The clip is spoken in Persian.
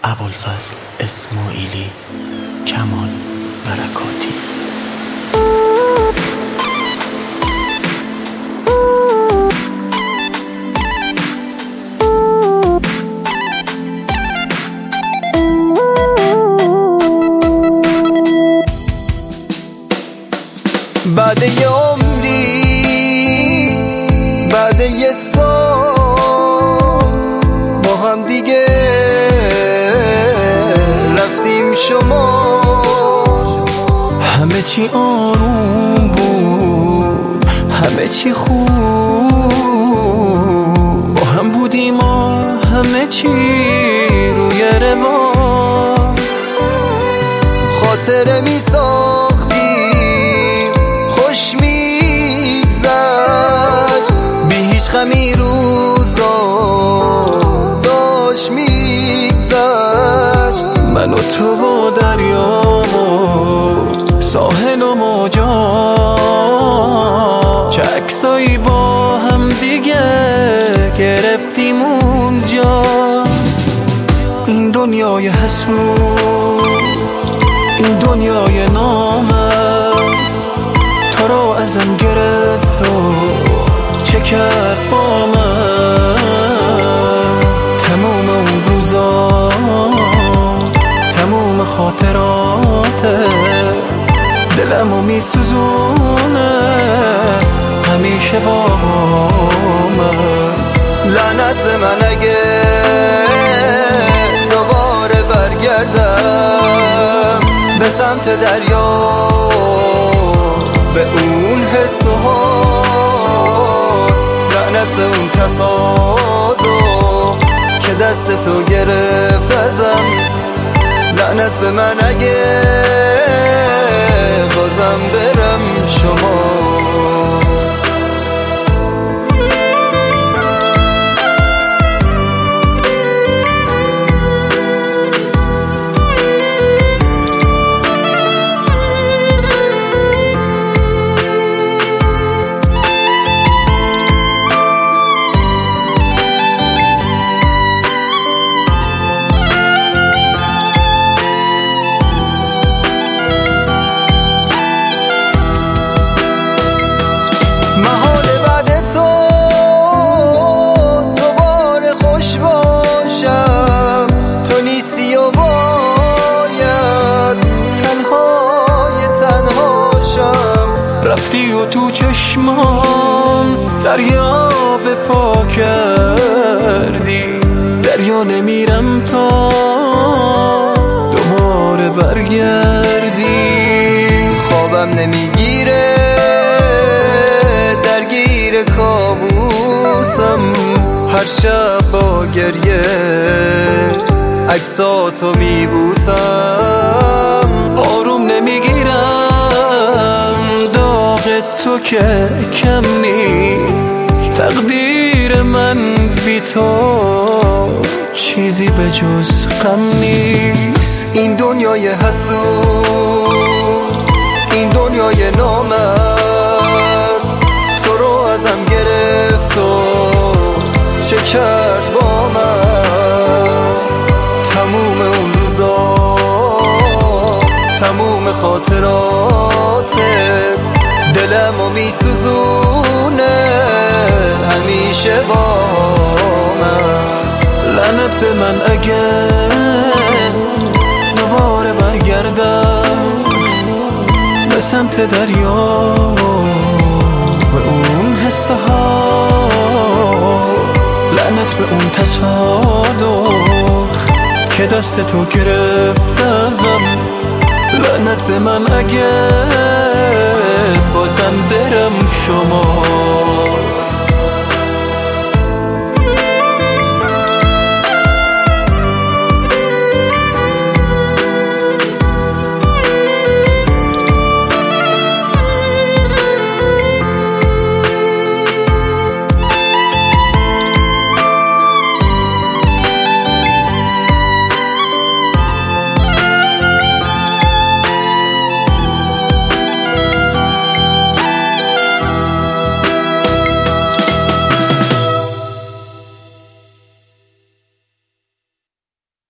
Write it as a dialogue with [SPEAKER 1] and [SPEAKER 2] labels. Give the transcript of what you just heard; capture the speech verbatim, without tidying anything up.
[SPEAKER 1] ابوالفضل اسماعیلی، کمان برکاتی.
[SPEAKER 2] بعد یه عمری، بعد یه سال با هم دیگه رفتیم شما. همه چی آروم بود، همه چی خوب، با هم بودیم و همه چی روی روان. خاطره می ساختیم، خوش میگذشت، بی هیچ غمی روزا داشت میگذشت. من و تو و دریا و ساحل و موجا، چه عکسایی با هم دیگه گرفتیم اونجا. این دنیای حسود، این دنیای نامرد، تو رو ازم گرفت و چه کرد با من. تموم اون روزا، تموم خاطرات، دلمو میسوزونه همیشه با من. لعنت به من اگه دوباره برگردم به سمت دریا، به اون حس و حال. لعنت به اون تصادف که دست تو گرفت ازم. لعنت به من اگه بازم برم شما. محال بعد تو دوباره خوش باشم، تو نیستی و باید تنهای تنهاشم. رفتی و تو چشمام دریا به پا کردی، دریا نمیرم تا دوباره برگردی. خوابم نمیگیره، درگیر کابوسم، هر شب با گریه عکساتو میبوسم. آروم نمیگیرم داغ تو که کم نی، تقدیر من بی تو چیزی به جز غم نیست. این دنیای حسود، این دنیای نامرد، تو رو ازم گرفت و چه کرد با من. تموم اون روزا، تموم خاطرات، دلمو میسوزونه همیشه با من. لعنت به من اگه دوباره برگردم به سمت دریا، به اون حس ها. لعنت به اون تصادف که دست تو گرفت ازم. لعنت به من اگه بازم برم شما.